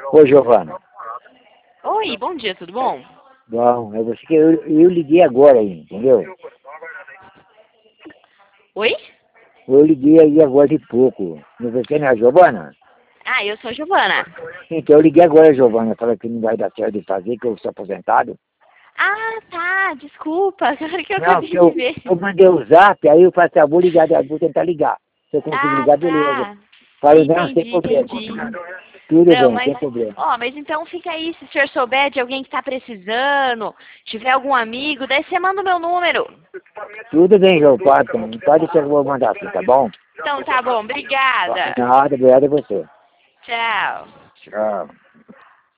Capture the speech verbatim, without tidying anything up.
Oi, Giovana. Oi, bom dia, tudo bom? Bom, é você que eu, eu liguei agora aí, entendeu? Oi? Eu liguei aí agora de pouco. Não você não é a Giovana? Ah, eu sou a Giovana. Então eu liguei agora, Giovana. Falei que não vai dar certo de fazer, que eu sou aposentado. Ah, tá, desculpa, agora que eu Não, acabei que de eu, ver. eu mandei o zap, aí eu falei assim, ah, vou ligar, vou tentar ligar. Se eu consigo Ah, ligar, beleza. tá. Falei, não, sem Entendi, problema. entendi. Tudo Não, bem, mas, sem problema. ó, mas então fica aí, se o senhor souber de alguém que tá precisando, tiver algum amigo, daí você manda o meu número. Tudo bem, João. Pode, pode ser que eu vou mandar assim, tá bom? Então tá bom, obrigada. Nada, obrigado a você. Tchau. Tchau.